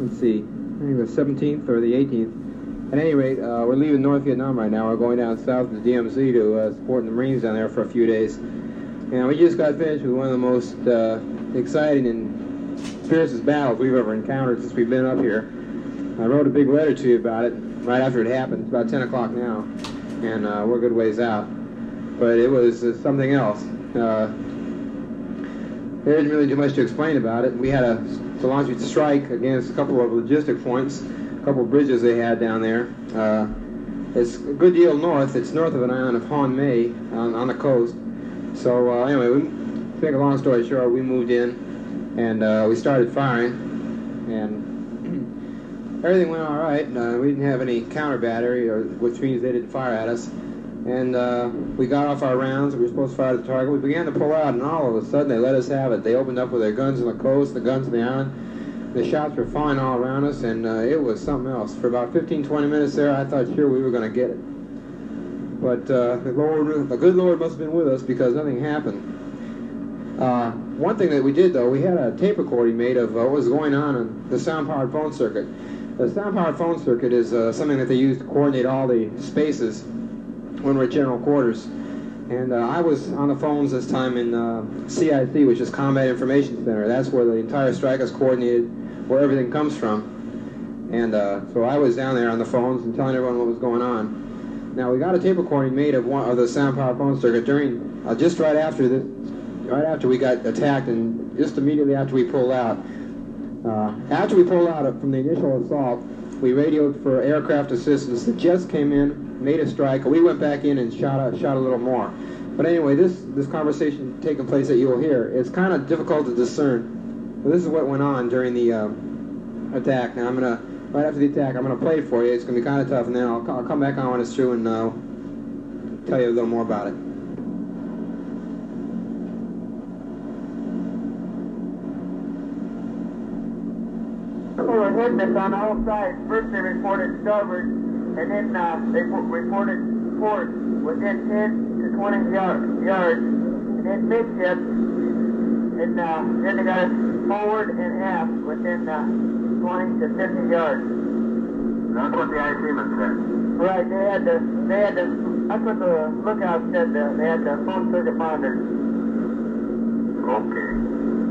let's see, I think the 17th or the 18th. At any rate, we're leaving North Vietnam right now. We're going down south to the DMZ to support the Marines down there for a few days. And we just got finished with one of the most exciting and fiercest battles we've ever encountered since we've been up here. I wrote a big letter to you about it right after it happened. It's about 10 o'clock now, and we're a good ways out. But it was something else. There isn't really too much to explain about it. We had to launch a strike against a couple of logistic points, a couple of bridges they had down there. It's a good deal north. It's north of an island of Hon May on the coast. So anyway, to make a long story short, we moved in and we started firing, and everything went all right. We didn't have any counter battery, which means they didn't fire at us. And we got off our rounds. We were supposed to fire at the target. We began to pull out, and all of a sudden they let us have it. They opened up with their guns on the coast, the guns on the island. The shots were flying all around us, and it was something else. For about 15-20 minutes there, I thought sure we were going to get it. But the good Lord must have been with us because nothing happened. One thing that we did, though, we had a tape recording made of what was going on the sound-powered phone circuit. The sound-powered phone circuit is something that they use to coordinate all the spaces when we're at general quarters. And I was on the phones this time in CIC, which is Combat Information Center. That's where the entire strike is coordinated, where everything comes from. And so I was down there on the phones and telling everyone what was going on. Now, we got a tape recording made of one of the sound-powered phone circuit during, just right after we got attacked and just immediately after we pulled out. After we pulled out from the initial assault, we radioed for aircraft assistance. The jets came in, made a strike. We went back in and shot a little more. But anyway, this conversation taking place that you will hear, it's kind of difficult to discern. But this is what went on during the attack. Now, right after the attack, I'm going to play it for you. It's going to be kind of tough, and then I'll come back on when it's through and tell you a little more about it. They were hitting us on all sides. First they reported starboard, and then they reported port within 10 to 20 yards, and then midship, and then they got us forward and aft within 20 to 50 yards. That's what the IC-men said. Right, they had the, that's what the lookout said, they had the phone circuit monitored. Okay.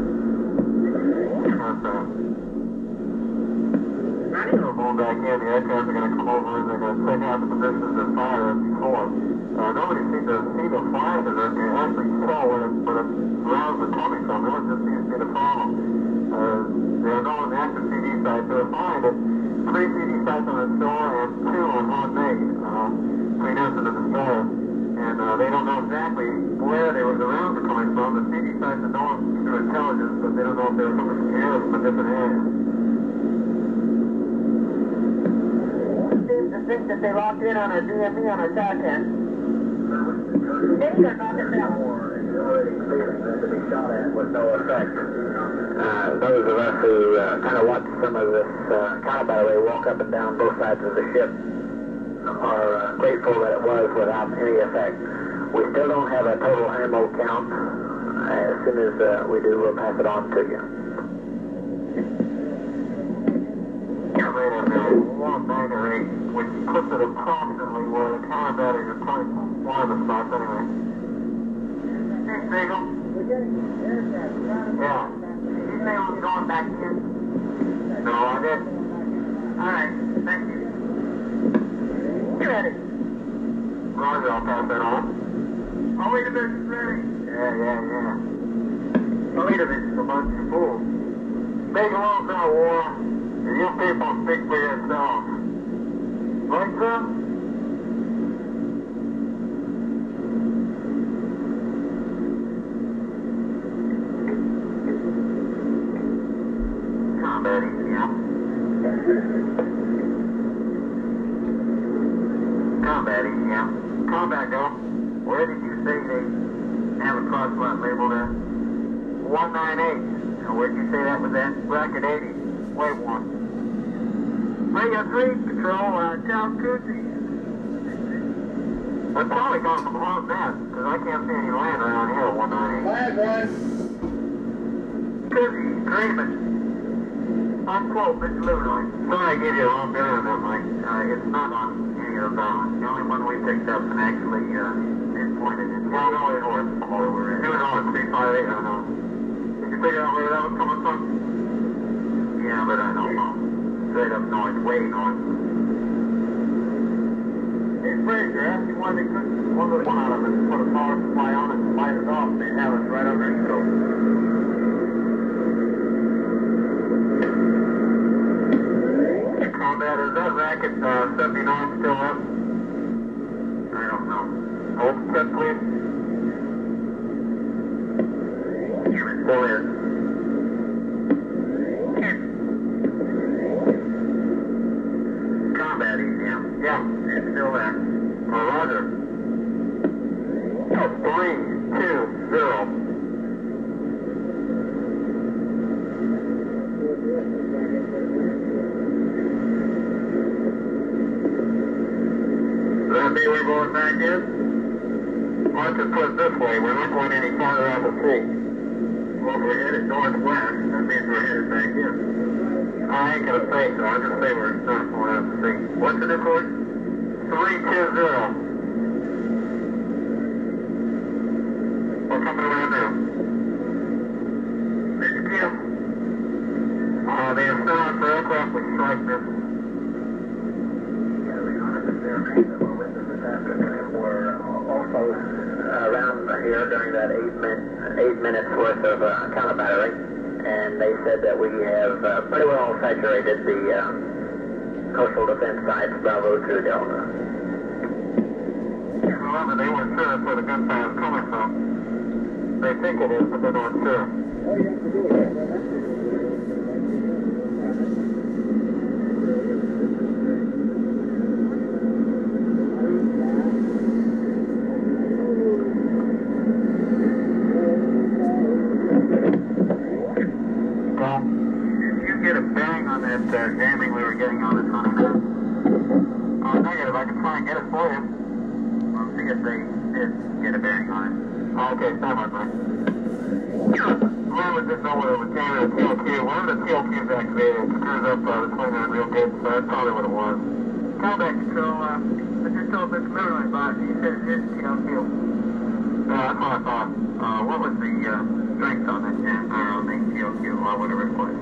We're going back in, the aircraft are going to come over and they're going to take out the positions and fire as before. Nobody seemed to see the fire because they actually saw where the rounds were coming from. It just seems to be the problem. They are going to active CD sites. They were fine at 3 CD sites on the shore and 2 on Hon May, between us and the destroyer. And they don't know exactly where the rounds are coming from. The CD sites are known through intelligence, but they don't know if they were coming from here or from a different area. Seems to think that they locked in on our DME on our TACAN. They're not at that war. To be shot at with no effect. Those of us who kind of watched some of this counter battery walk up and down both sides of the ship are grateful that it was without any effect. We still don't have a total ammo count. As soon as we do, we'll pass it on to you. One battery, which puts it approximately where the counter battery is placed. One of the spots, anyway. Hey, Spiegel. Yeah. Did you say we were going back in? No, I didn't. All right, thank you. You ready? Roger, I'll pass that on. I'll wait a minute, it's ready. Yeah. Wait a minute, the bunch is full. Make a little bit of war. You people speak for yourselves. Right, sir? Combat ECM. Combat ECM. Combat go. Where did you say they have a crosswalk label there? 198. Now where'd you say that was at? Bracket 80. Wait one. Radio 3, Patrol, South Cootsie. We're probably going from Hog Nest, because I can't see any land around here at 198. Flag one. Cootsie, Dreamin'. I'm close, Mr. Livernois. Sorry I gave you a wrong bearing on that, Mike. It's not on any of the balance. The only one we picked up and actually pinpointed it. Yeah, I know it was. It was on 358, I know. Did you figure out where that was coming from? Yeah, but I don't know. Straight up north, way north. Hey, Fraser, ask me why they couldn't one out of it, put a power supply on it and light it off, and they'd have us right under the scope. Combat, is that racket 79 still up? I don't know. Hold check, please. Still is. Combat, ECM. Yeah, it's still there. Roger. 3-2-0. That mean we're going back in? Well, I could put it this way, we're not going any farther out the sea. Well, if we're headed northwest, that means we're headed back in. I ain't gonna say so, I'll just say we're not going out the sea. What's the new course? 3-2-0. We're coming around now. Mr. Kim. They have sent out for aircraft with strike missiles. Were also around here during that 8 minutes worth of counter battery, and they said that we have pretty well saturated the coastal defense sites Bravo to Delta. Remember, they weren't sure that's where the gunfire was coming from. They think it is, but they're not sure. Jamming we were getting on this one. Oh, negative. I can try and get it for you. We'll see if they did get a bearing on it. Oh, okay, stand by, Mike. Well, we just know whether it was jamming or TLQ. One of the TLQs activated. It screws up the twin on real good, so that's probably what it was. Combat control, I just told Mr. Miller about it. He said it is TLQ. Yeah, that's what I thought. What was the strength on that jam, on the TLQ, or whatever it was?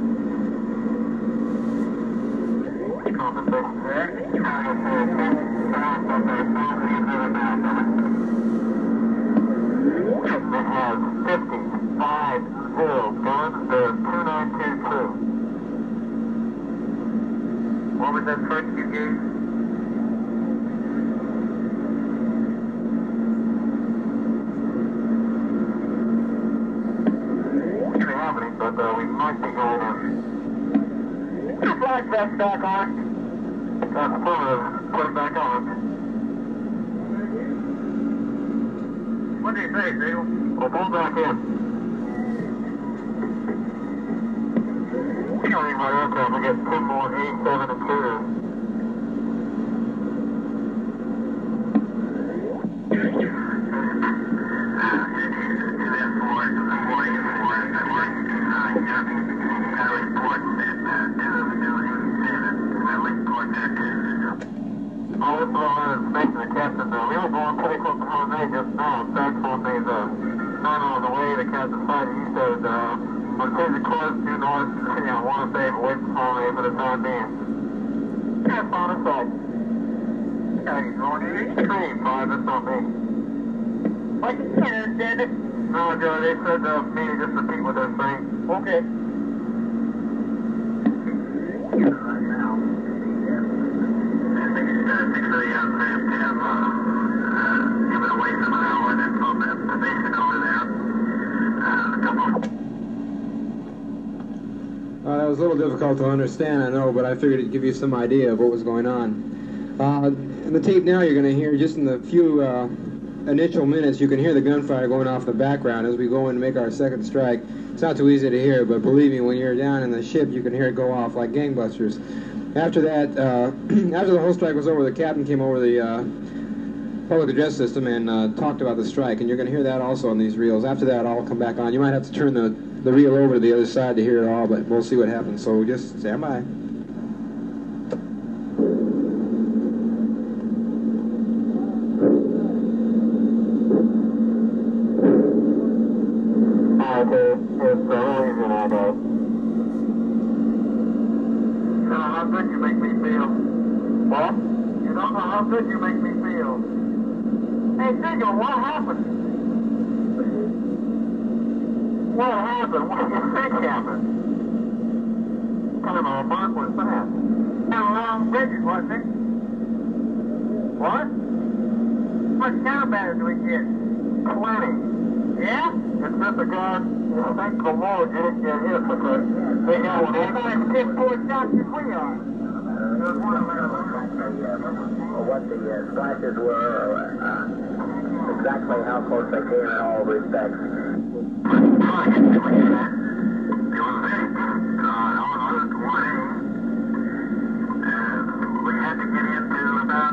Compensation there. It has 55 guns. There's 2922. What was that first you gave? We don't have any, but we might be going in. Flag vest back on. That's affirmative. Put it back on. What do you say, Zeel? Well, pull back in. We don't need my aircraft. We get 2 more 87 and 2s. Oh, this is all I was making the captain know. We were going pretty close to Jose just now. In fact, on these, not on the way, the captain fighting, he said, on changing course due north, I want to say, away from Jose for the time being. That's on the side. Yeah, he's going to extreme, Bob, that's not me. What you said it? No, Joe, they said me to just repeat what they're saying. Okay. That was a little difficult to understand, I know, but I figured it'd give you some idea of what was going on. In the tape now, you're going to hear, just in the few initial minutes, you can hear the gunfire going off in the background as we go in to make our second strike. It's not too easy to hear, but believe me, when you're down in the ship, you can hear it go off like gangbusters. After that, after the whole strike was over, the captain came over the public address system and talked about the strike, and you're going to hear that also on these reels. After that, I'll come back on. You might have to turn the the reel over to the other side to hear it all, but we'll see what happens. So just stand by. What the splashes were, exactly how close they came in all respects. We had to get into about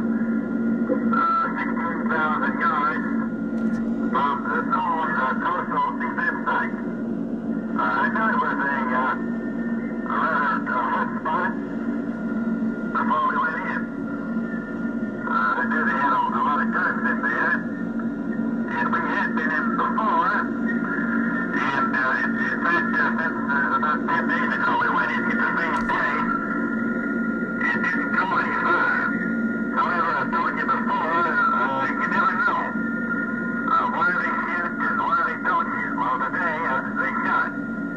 16,000 yards from the North Coastal Defense Site. I knew it was a rather hot spot before we went in. I knew they had a lot of guns in there, and we had been in before, and in fact, since about 10 days ago we went into the same place and didn't go any further. However, I told you before, you never know. Why they shoot and why they don't shoot. Well, today, they shot.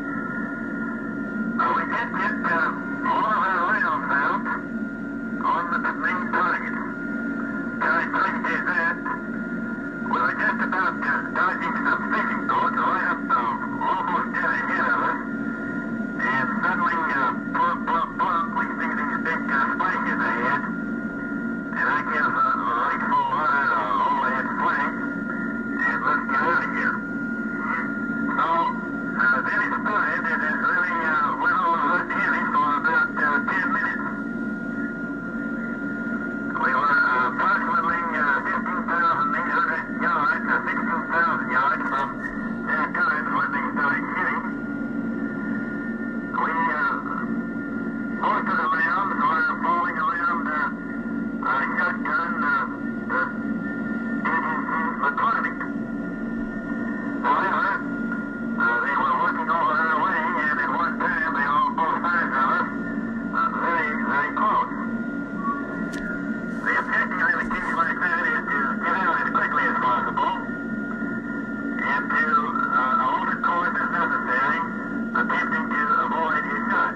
We did get all of our rounds out on the main targets. I appreciate that. We were just about dodging some fishing boats right up almost dead ahead of us. And suddenly, plump, plump, plump, we see these big splashes ahead. And I guess right full hundred overhead flags. And let's get out of here. So, then it started, and it really went on hot heavy for about 10 minutes. We were approximately 15,800 yards, 16,000 yards from their guns when they started shooting. Most of the rounds were falling around shotgun agencies for target. However, they were working over our way, and at one time they were on both sides of us, very, very close. The objective in a case like that is to get out as quickly as possible and to alter course as necessary, attempting to avoid a shot.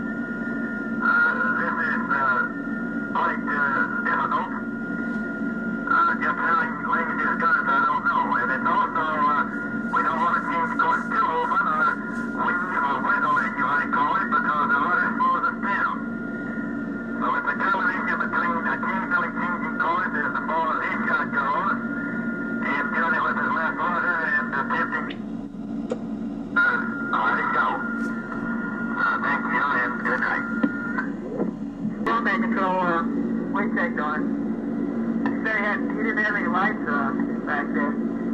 This is quite difficult. Just how he lays his guns, I don't know. And it's also, we don't want to change course too often, or weave or wiggle, as you might call it, because the water slows us down. So it's a combination between occasionally changing course as the ball of his shot goes, and doing it with his left order and attempting let it go. Thank you, and good night. Combat control, we checked on it. He didn't have any lights back there.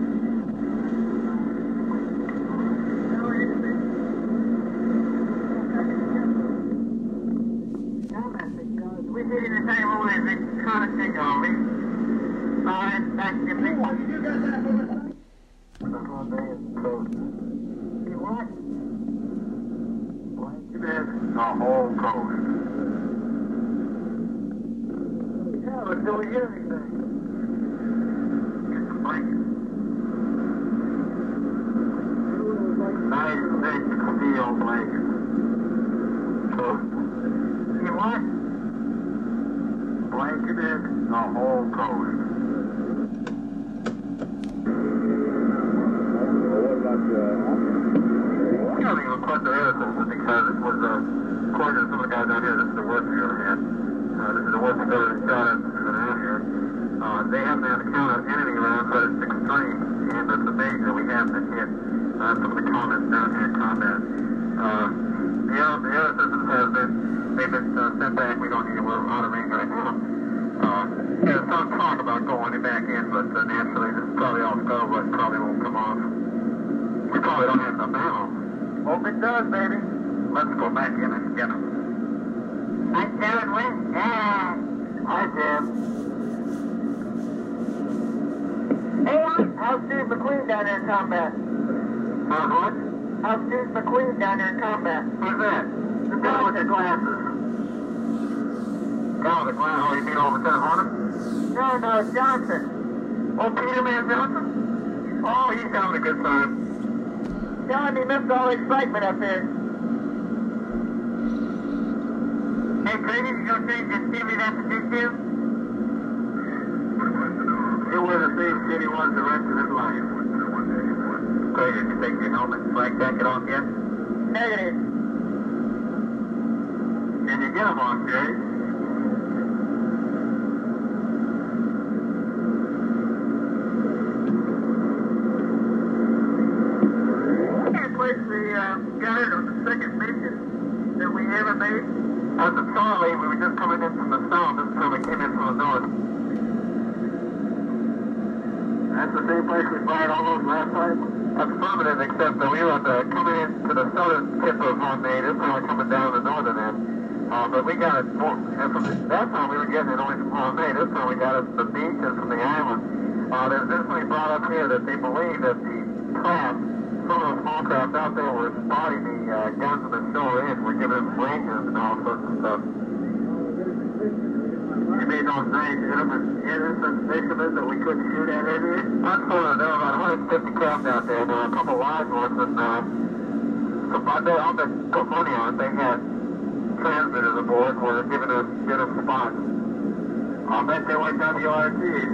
We did in the same way as the contact on me. Fine, back to me. You got that from the side? You what? The whole coast. Yeah, but do we hear anything? It's blanket. Nice thick steel blanket. You what? Blanketed the whole coast. I don't even put the air because it was according to some of the guys out here, this is the worst we ever had. This is the worst we've ever shot at around here. They haven't had a count of enemy rounds, but it's extreme, and it's amazing that we haven't hit some of the comments down here in combat. The air systems have they've been sent back. We don't need to, we're out of range right now. There's some talk about going back in, but naturally this is probably all scuttlebutt, probably won't come off. We probably we don't have enough ammo. Hope it does, baby. Let's go back in and get them. Hi, Darren Wynn. Yeah. Hi, Jim. Hey, how's Steve McQueen down there in combat? What? How's Steve McQueen down there in combat? Who's that? The guy with the glasses. Guy with the glasses. Oh, you mean over Lieutenant Horner? No, Johnson. Oh, Peterman Johnson? Oh, he's having a good time. Tell him he missed all the excitement up here. Hey, Grady, you gonna change your TV that to do? He was the same kid he was the rest of his life. Okay, did you take your helmet and flag jacket off yet? Negative. Can you get them on, Jerry? Got on the second mission that we ever made. At the Charlie, we were just coming in from the south. This time we came in from the north. That's the same place we fired all those last time? Affirmative, except that we were coming into the southern tip of Honmay. This time we're coming down the northern end. But we got it more, and from that time we were getting it only from Honmay. This time we got it from the beach and from the island. There's recently brought up here that they believe that the craft, some of the small craft out there were spotting the guns in the shore in. We're giving them ranges and all sorts of stuff. You made those range innocent fishermen that we couldn't shoot at earlier? That's sort of, there were about 150 craft out there. There were a couple large ones, and so I'll bet put money on it. They had transmitters aboard were giving us spots. I'll bet they were WRCs.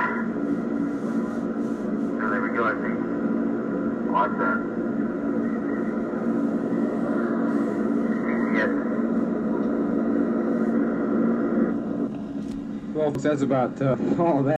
So they were URCs. Watch that. Yes. Well, that's about all of that.